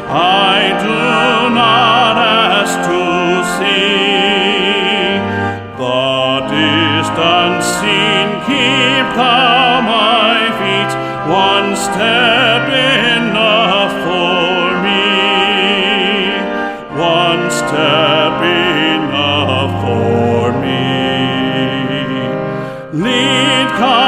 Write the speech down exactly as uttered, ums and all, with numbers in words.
I do not ask to see the distant scene. Keep thou my feet one step enough for me, one step enough for me. Lead,